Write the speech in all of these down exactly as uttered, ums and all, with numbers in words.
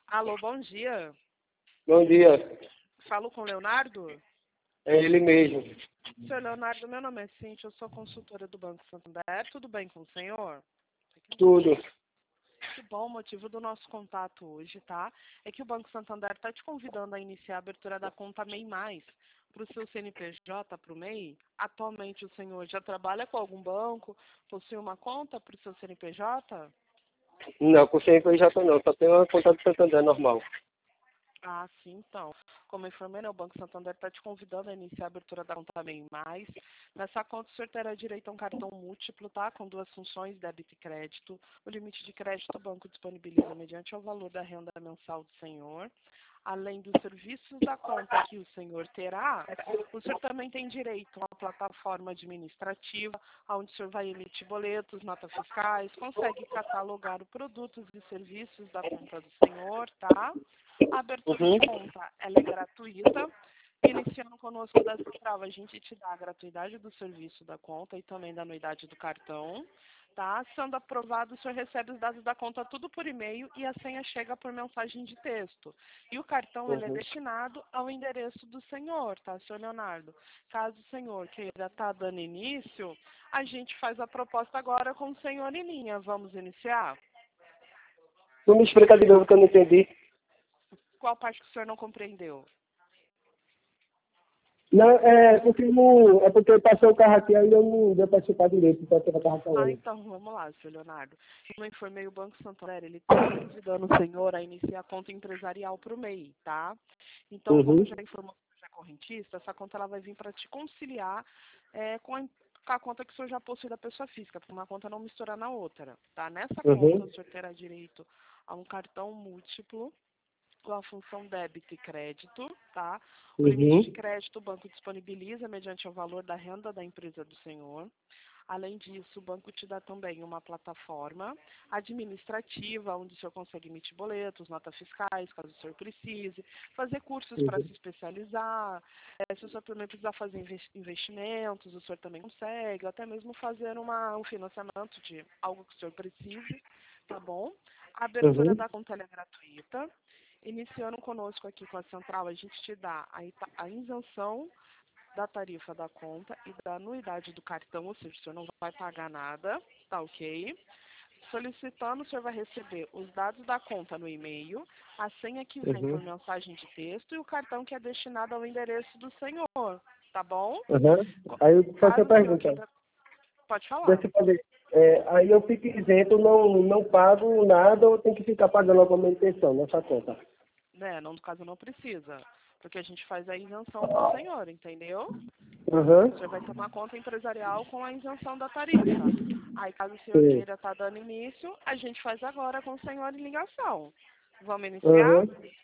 Alô, bom dia. Bom dia, Falo com o Leonardo? é ele mesmo. Senhor Leonardo, meu nome é Cíntia, eu sou consultora do Banco Santander. Tudo bem com o senhor? Tudo. Que bom, o motivo do nosso contato hoje, tá? É que o Banco Santander está te convidando a iniciar a abertura da conta MEI Mais para o seu C N P J, para o MEI. Atualmente o senhor já trabalha com algum banco? Possui uma conta para o seu C N P J? Não, com C N P J não, só tem uma conta do Santander normal. Ah, sim, então. Como eu informei, né, o Banco Santander está te convidando a iniciar a abertura da conta MEI Mais. Nessa conta, o senhor terá direito a um cartão múltiplo, tá? Com duas funções, débito e crédito. O limite de crédito o banco disponibiliza mediante o valor da renda mensal do senhor. Além dos serviços da conta que o senhor terá, o senhor também tem direito a uma plataforma administrativa, onde o senhor vai emitir boletos, notas fiscais, consegue catalogar os produtos e serviços da conta do senhor, tá? A abertura Uhum. de conta, ela é gratuita. Iniciando conosco da Central, a gente te dá a gratuidade do serviço da conta e também da anuidade do cartão. Tá? Sendo aprovado, o senhor recebe os dados da conta tudo por e-mail e a senha chega por mensagem de texto. E o cartão ele é Uhum. destinado ao endereço do senhor, tá, senhor Leonardo? Caso o senhor queira estar dando início, a gente faz a proposta agora com o senhor em linha. Vamos iniciar? Tu me explica de novo que eu não entendi. Qual parte que o senhor não compreendeu? Não, é porque, não, é porque passou o carro aqui, aí eu não deu para chupar direito, então eu carro Ah, falando. então, vamos lá, senhor Leonardo. Como eu informei, o Banco Santander, ele está convidando o senhor a iniciar a conta empresarial para o MEI, tá? Então, como Uhum. já informou que você é correntista, essa conta ela vai vir para te conciliar é, com, a, com a conta que o senhor já possui da pessoa física, para uma conta não misturar na outra, tá? Nessa conta, Uhum. o senhor terá direito a um cartão múltiplo, com a função débito e crédito, tá? O limite de Uhum. crédito o banco disponibiliza mediante o valor da renda da empresa do senhor. Além disso, o banco te dá também uma plataforma administrativa, onde o senhor consegue emitir boletos, notas fiscais, caso o senhor precise, fazer cursos para se Uhum. especializar, é, se o senhor também precisar fazer investimentos, o senhor também consegue, ou até mesmo fazer uma, um financiamento de algo que o senhor precise, tá bom? A abertura Uhum. da conta ela é gratuita. Iniciando conosco aqui com a Central, a gente te dá a, ita- a isenção da tarifa da conta e da anuidade do cartão, ou seja, o senhor não vai pagar nada, tá ok? Solicitando, o senhor vai receber os dados da conta no e-mail, a senha que vem por Uhum. mensagem de texto e o cartão que é destinado ao endereço do senhor, tá bom? Uhum. Co- Aí eu faço a Caso o senhor pergunta. queira, pode falar. Deixa eu fazer. É, aí eu fico isento, não, não pago nada ou tenho que ficar pagando alguma manutenção nessa conta? Né, não, no caso não precisa, porque a gente faz a isenção do senhor, entendeu? O Uhum. senhor vai ter uma conta empresarial com a isenção da tarifa. Aí, caso o senhor Sim. queira estar dando início, a gente faz agora com o senhor em ligação. Vamos iniciar? Uhum.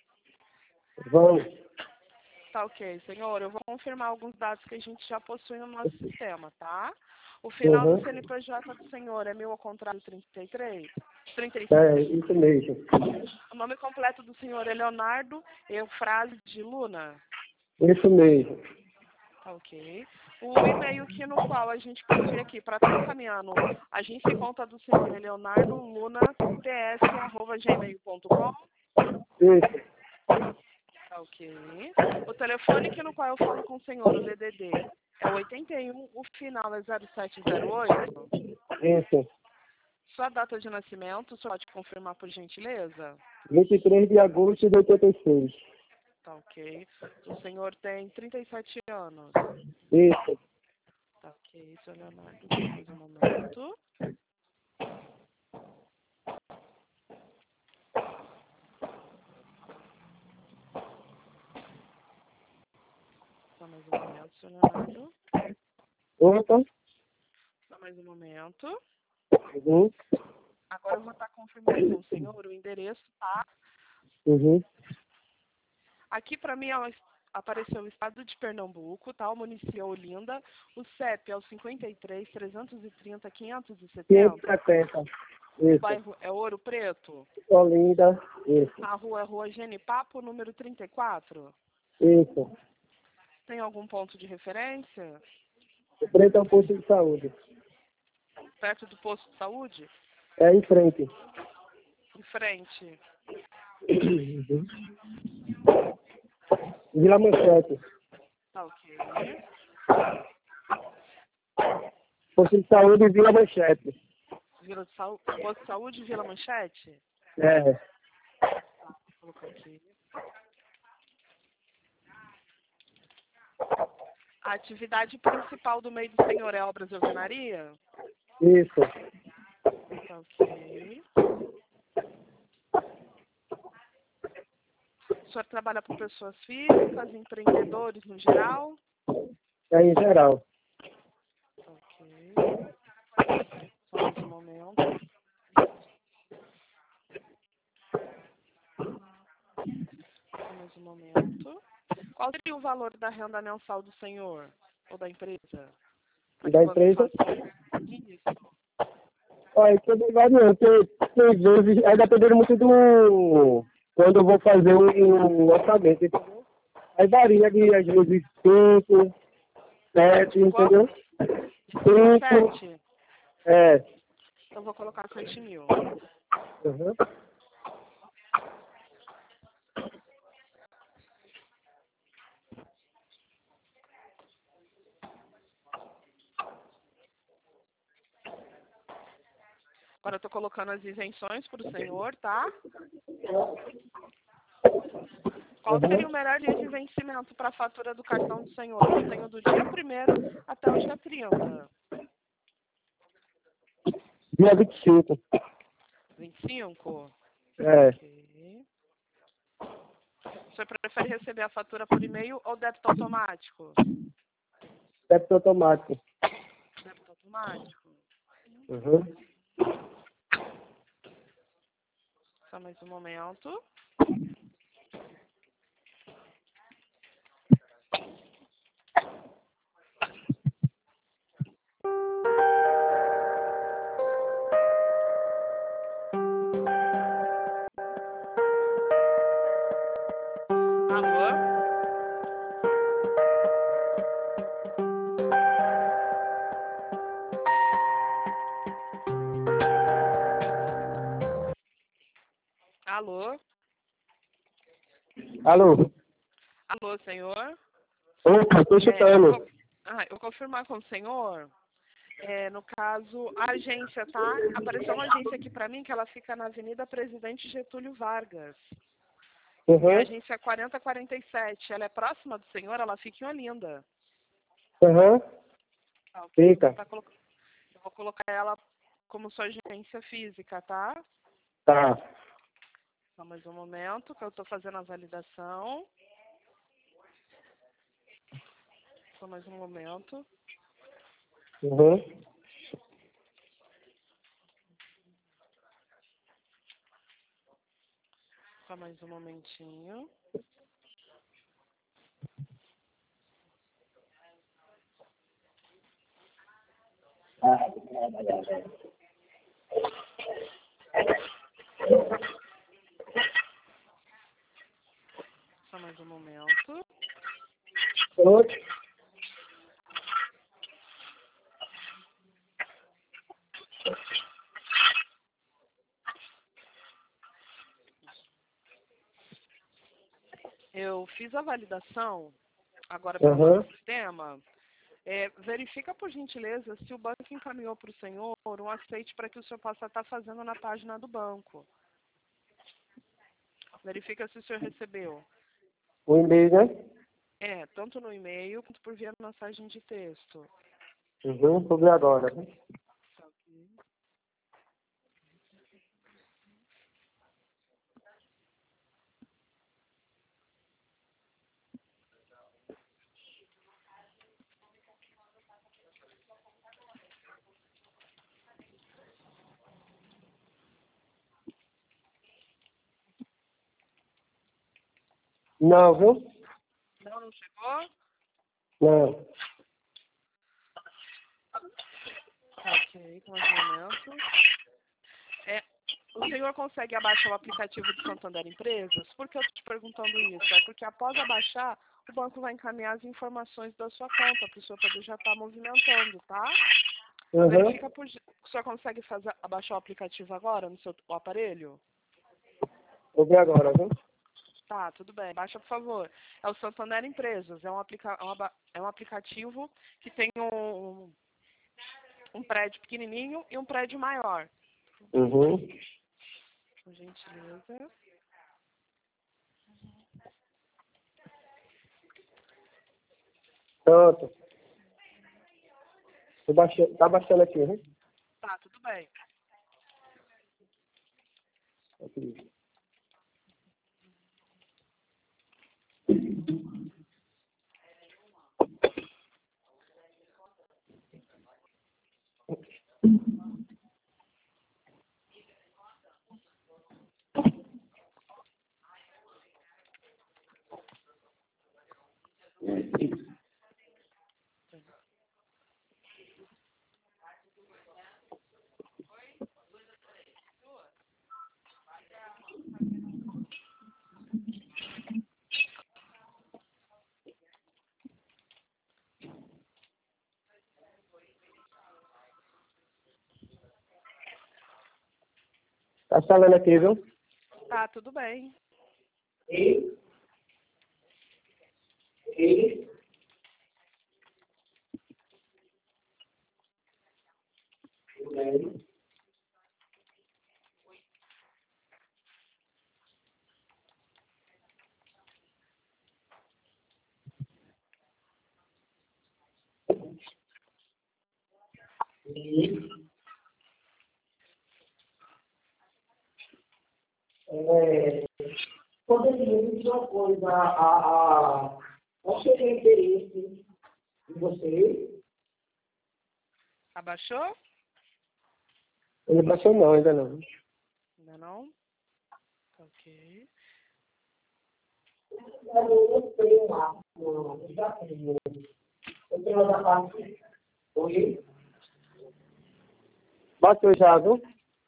Vamos. Tá ok, senhor. Eu vou confirmar alguns dados que a gente já possui no nosso sistema, tá? O final do Uhum. C N P J do senhor é mil ao contrário trinta e três? trinta e É, cinco. isso mesmo. O nome completo do senhor é Leonardo Eufrásio de Luna? Isso mesmo. Tá ok. O e-mail aqui no qual a gente possui aqui para estar encaminhando a agência e conta do senhor é leonardo luna t s arroba gmail ponto com. Isso. Tá ok. O telefone aqui no qual eu falo com o senhor, o D D D, é o oitenta e um, o final é zero sete zero oito. Isso. Sua data de nascimento, o senhor pode confirmar por gentileza? vinte e três de agosto de oitenta e seis. Tá ok. O senhor tem trinta e sete anos. Isso. Tá ok, senhor Leonardo, só mais um momento. Só mais um momento, senhor Leonardo. Opa. Só mais um momento. Uhum. Agora eu vou estar confirmando com o senhor o endereço, tá? Uhum. Aqui para mim ó, apareceu o estado de Pernambuco, tá? O município é Olinda. O C E P é o cinquenta e três, trezentos e trinta, quinhentos e quinhentos e setenta. setenta. O Isso. bairro é Ouro Preto. Olinda. Isso. A rua é Rua Genipapo, número trinta e quatro. Isso. Tem algum ponto de referência? O preto é um posto de saúde. Perto do posto de saúde? É em frente. Em frente. Uhum. Vila Manchete. Tá ok. Posto de saúde Vila Manchete. Vila de Saúde, Posto de Saúde, Vila Manchete? É. Tá, vou colocar aqui. A atividade principal do meio do senhor é obras de alvenaria? Isso. Tá ok. O senhor trabalha com pessoas físicas, empreendedores no geral? É em geral. Ok. Só mais um momento. Só mais um momento. Qual seria o valor da renda mensal do senhor ou da empresa? Pra que Da o banco empresa? faça isso? Olha, isso é variante. Tem, tem vezes, é dependendo muito do. Quando eu vou fazer um, um orçamento, entendeu? Aí varia de às vezes cinco, sete, Quanto? entendeu? De cinco a Cinco. sete? É. Então vou colocar sete mil. Uhum. Agora eu estou colocando as isenções para o senhor, tá? Qual seria o Uhum. melhor dia de vencimento para a fatura do cartão do senhor? Eu tenho do dia primeiro até o dia trinta. Dia vinte e cinco. vinte e cinco? É. Ok. O senhor prefere receber a fatura por e-mail ou débito automático? Débito automático. Débito automático. Uhum. Só mais um momento. Alô? Alô? Alô? Alô, senhor? Opa, estou É, eu, chutando. vou, ah, eu vou confirmar com o senhor. É, no caso, a agência, tá? Apareceu uma agência aqui para mim que ela fica na Avenida Presidente Getúlio Vargas. É a Uhum. agência quarenta quarenta e sete. Ela é próxima do senhor, ela fica em Olinda. Uhum. Ah, ok. Então Fica. tá colo... Eu vou colocar ela como sua agência física, tá? Tá. Só mais um momento que eu estou fazendo a validação. Só mais um momento. Uhum. Só mais um momentinho. Só mais um momento. Outro. Eu fiz a validação agora pelo Uhum. nosso sistema. É, verifica, por gentileza, se o banco encaminhou para o senhor um aceite para que o senhor possa estar fazendo na página do banco. Verifica se o senhor recebeu. O e-mail, né? É, tanto no e-mail quanto por via mensagem de texto. Uhum. Sobre agora. Não, viu? Não, não chegou? Não. Ok, com mais um momento. É, o senhor consegue abaixar o aplicativo do Santander Empresas? Por que eu estou te perguntando isso? É porque após abaixar, o banco vai encaminhar as informações da sua conta para o senhor poder já estar movimentando, tá? Uhum. Verifica por... O senhor consegue fazer, abaixar o aplicativo agora no seu o aparelho? Vou ver agora, viu? Tá, tudo bem. Baixa, por favor. É o Santander Empresas. É um, aplica é uma, é um aplicativo que tem um, um prédio pequenininho e um prédio maior. Uhum. Com gentileza. Pronto. Tô baixando, tá baixando aqui, né? Tá, tudo bem. Aqui. Tá falando aqui, viu? Tá, tudo bem. E? E? É, poderia me dizer uma coisa, a, a, qual seria o interesse de você? Abaixou? Ele baixou não, ainda não. Ainda não? Ok. Eu tenho lá, eu já tenho. Eu tenho outra parte. Oi? Bateu já, viu?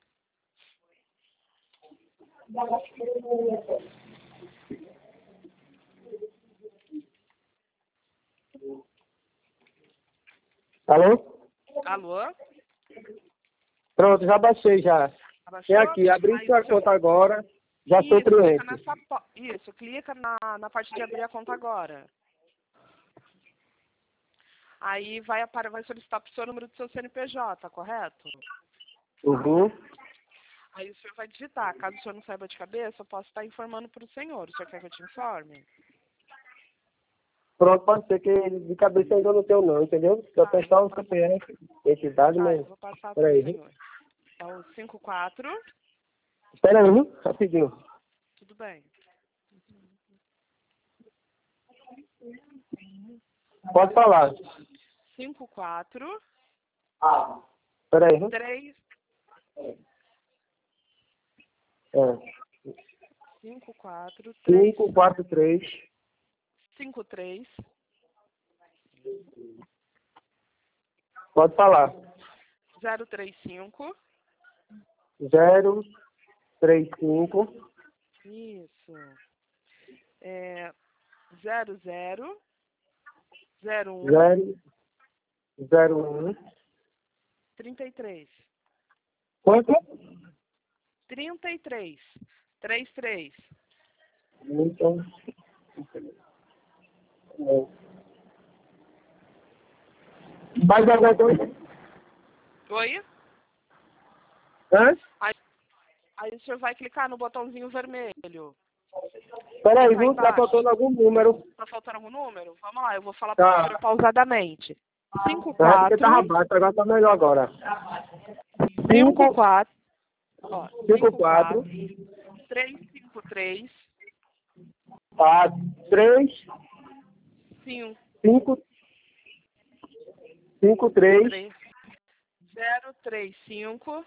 Alô? Alô? Pronto, já baixei já. Abaixou? É aqui, abri Aí, sua você- conta agora, já sou Isso, clica cliente. nessa... po- Isso, clica na, na parte de abrir a conta agora. Aí vai, apare- vai solicitar para o seu número do seu C N P J, correto? Uhum. Aí o senhor vai digitar. Caso o senhor não saiba de cabeça, eu posso estar informando para o senhor. O senhor quer que eu te informe? Pronto, pode ser que de cabeça ainda não tenho não, entendeu? Só Tá, tem eu só vou, o C P F, identidade, tá, eu mas... vou passar para o Peraí, viu? senhor. É o cinco quatro. Espera aí, viu? Rapidinho. Tudo bem. Pode falar. cinco quatro Ah. Espera aí, viu? três É. cinco quatro três cinco quatro três cinco três Pode falar. zero três cinco. zero três cinco Isso. É zero zero zero um zero zero um trinta e três. Quanto? Trinta e três. Três três. Então, é. Mais alguma coisa? Oi? Hã? Aí, aí o senhor vai clicar no botãozinho vermelho. Espera aí, Tá viu? Tá embaixo. faltando algum número. Tá faltando algum número? Vamos lá, eu vou falar para o Tá. senhor pausadamente. cinco É porque tava quatro baixo, agora tá melhor agora. cinco cinco quatro Ó, cinco cinco quatro quatro três cinco três quatro três cinco cinco cinco três três zero três cinco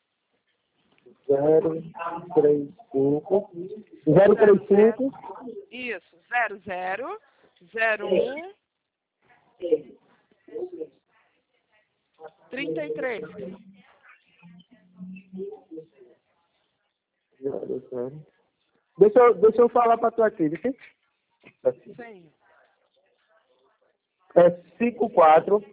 zero três cinco zero três cinco Isso, zero zero zero um trinta e três. Deixa eu, deixa eu falar pra tu aqui, viu? Sim. É cinco quatro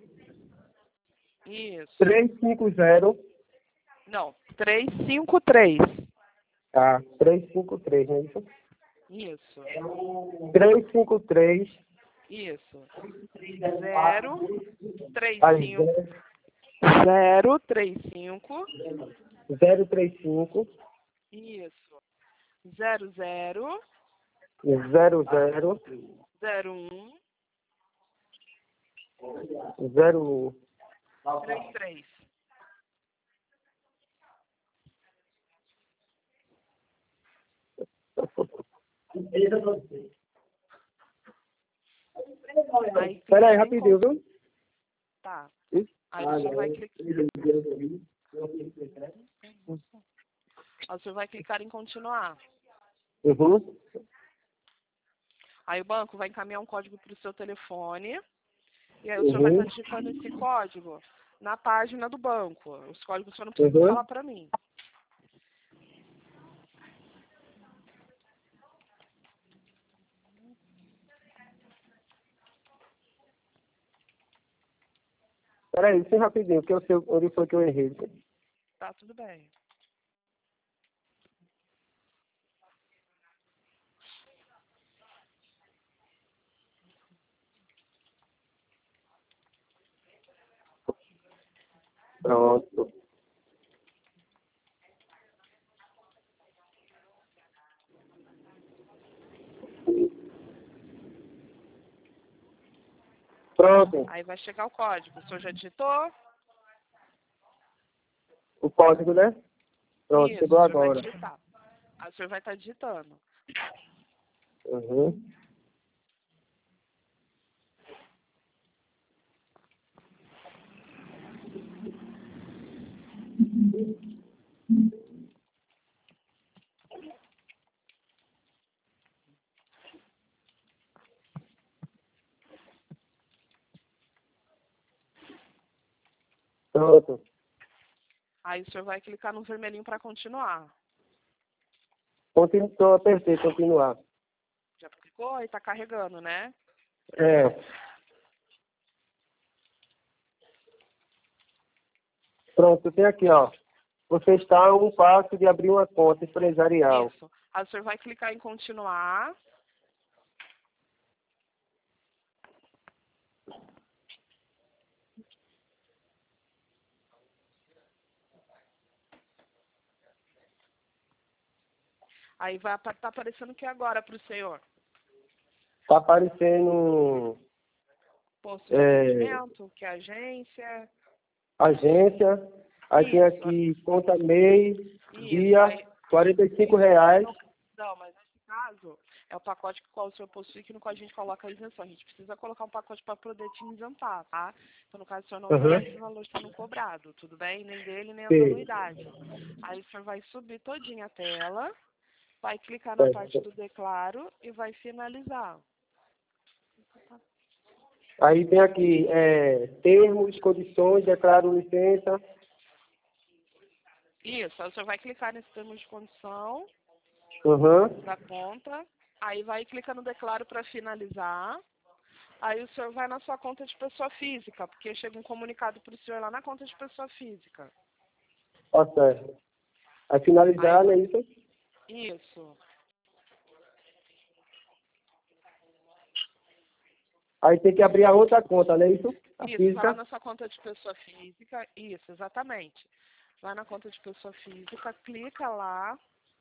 Isso. três cinco zero Não, três cinco três. Tá, trezentos e cinquenta e três, não é isso? Isso. trezentos e cinquenta e três. Isso. Zero, três, Aí, cinco. Zero, três, cinco. zero três cinco. Isso. Zero, zero. Zero zero. Zero, um. Zero. Três, três. Aí, Pera aí, clica em rapidinho, viu? Tá. Isso. Aí você vai clicar. Aí você vai clicar em continuar. Uhum. Aí o banco vai encaminhar um código para o seu telefone. E aí o senhor vai Uhum. estar digitando esse código na página do banco. Os códigos o senhor não precisa Uhum. falar para mim. Pera aí, sim, rapidinho, porque eu sei onde foi que eu errei. Tá, tudo bem. Pronto. Pronto. Aí vai chegar o código. O senhor já digitou? O código, né? Pronto, Isso, chegou o senhor vai agora. digitar. Aí o senhor vai estar digitando. Uhum. Pronto. Aí o senhor vai clicar no vermelhinho para continuar. Continuo, apertei, continuar. Já clicou? E está carregando, né? É. Pronto, tem aqui, ó. Você está a um passo de abrir uma conta empresarial. Isso. Aí o senhor vai clicar em continuar. Aí vai estar tá aparecendo o que agora para o senhor? Está aparecendo Posto de é, atendimento, que é agência. agência. Aí tem Isso. aqui conta M E I, Isso. dia, Aí, quarenta e cinco reais. não, mas nesse caso, é o pacote que qual o senhor possui que no qual a gente coloca a isenção. A gente precisa colocar um pacote para poder te isentar, tá? Então, no caso, o senhor não verá esse Uhum. valor sendo cobrado, tudo bem? Nem dele, nem as Sim. anuidades. Aí o senhor vai subir todinha a tela, vai clicar na parte Certo. do declaro e vai finalizar. Aí tem aqui é, termos, condições, declaro licença. Isso, aí o senhor vai clicar nesse termo de condição Uhum. da conta, aí vai clicar no declaro para finalizar. Aí o senhor vai na sua conta de pessoa física, porque chega um comunicado para o senhor lá na conta de pessoa física. Ó, certo. Aí Aí, finalizar, não é isso? isso. Aí tem que abrir a outra conta, não é isso? A Isso, vai lá física. na sua conta de pessoa física. Isso, exatamente. Vai na conta de pessoa física, clica lá,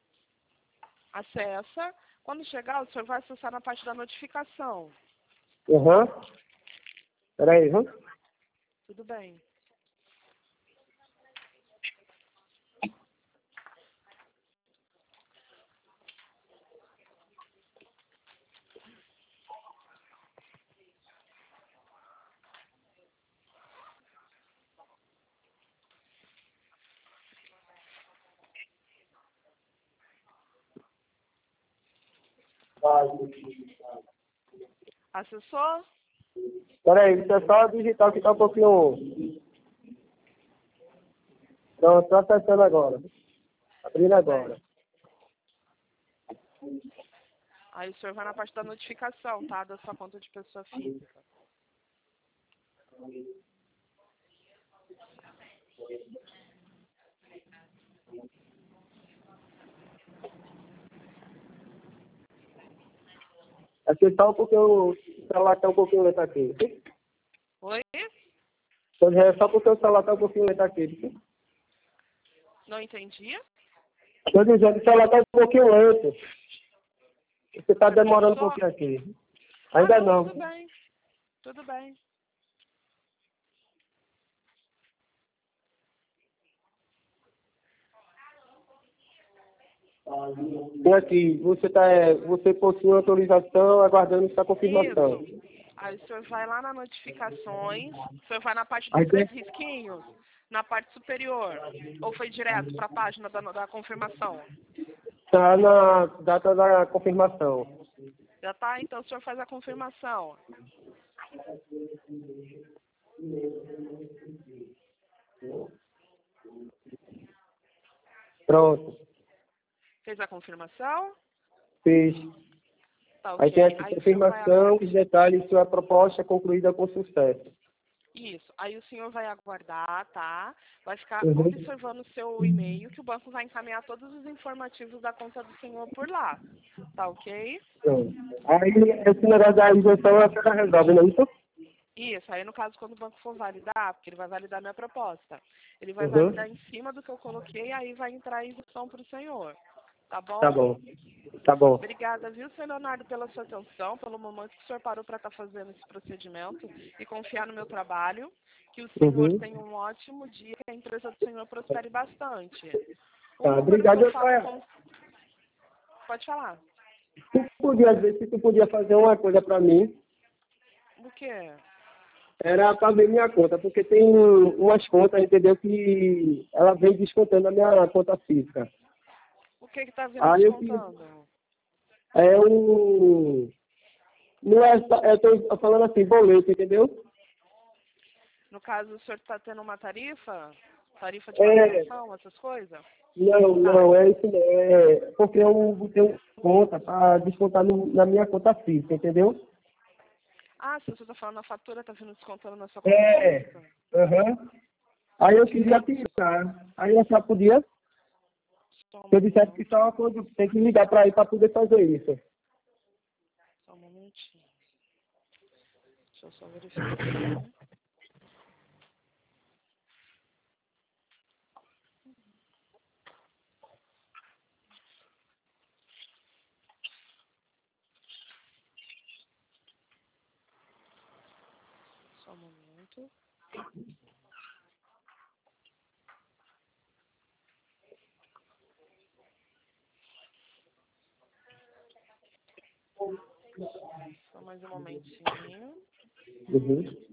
acessa. Quando chegar, o senhor vai acessar na parte da notificação. Uhum. Peraí, viu? Tudo bem. Acessou? Peraí, isso é só digital que tá um pouquinho. Então, estou acessando agora. Abrindo Tudo agora. bem. Aí o senhor vai na parte da notificação, tá? Da sua conta de pessoa física. Aqui só porque o celular tá um pouquinho lento aqui. Oi? É só porque o celular tá um pouquinho lento aqui. Não entendi? Estou dizendo que o celular tá um pouquinho lento. Você tá demorando um Só... pouquinho aqui. Ah, Ainda não, não. tudo bem. Tudo bem. E aqui, você, tá, é, você possui autorização aguardando essa confirmação. Isso. Aí o senhor vai lá na notificações, o senhor vai na parte dos Aí três tem, risquinhos, na parte superior, ou foi direto para a página da, da confirmação? tá na data da confirmação. Já tá? Então o senhor faz a confirmação. Pronto. Fez a confirmação? Fiz. Tá Aí tem ok. aqui Aí o senhor vai aguardar. confirmação, os detalhes, sua proposta concluída com sucesso. Isso. Aí o senhor vai aguardar, tá? Vai ficar Uhum. observando o seu e-mail, que o banco vai encaminhar todos os informativos da conta do senhor por lá. Tá ok? Pronto. Aí esse negócio da isenção a senhora resolve, não é isso? Isso. Aí no caso, quando o banco for validar, porque ele vai validar minha proposta, ele vai Uhum. validar em cima do que eu coloquei, aí vai entrar a isenção para o senhor. Tá Tá bom? bom. Tá bom. Obrigada, viu, senhor Leonardo, pela sua atenção, pelo momento que o senhor parou para estar fazendo esse procedimento e confiar no meu trabalho. Que o senhor Uhum. tenha um ótimo dia, que a empresa do senhor prospere bastante. O Tá, número que obrigado. eu Eu falo só- com... Pode falar. Tu podia, às vezes, se tu podia fazer uma coisa pra mim, O quê? era pra ver minha conta, porque tem umas contas, entendeu, que ela vem descontando a minha conta física. O que que tá vindo Aí eu queria, descontando? é um, não é, só- eu tô falando assim, boleto, entendeu? No caso, o senhor está tendo uma tarifa? Tarifa de É, manutenção, essas coisas? não, Tá. não, é isso não, é porque eu tenho conta para descontar no- na minha conta física, entendeu? Ah, se você está falando a fatura, está vindo descontando na sua conta É, física? aham. Aí eu queria tirar, aí eu só podia, Só um eu dissesse que momento. só quando tem que ligar para ir para poder fazer isso. Só um momentinho. Deixa eu só verificar aqui. Só um momento. Só mais um momentinho. Uhum.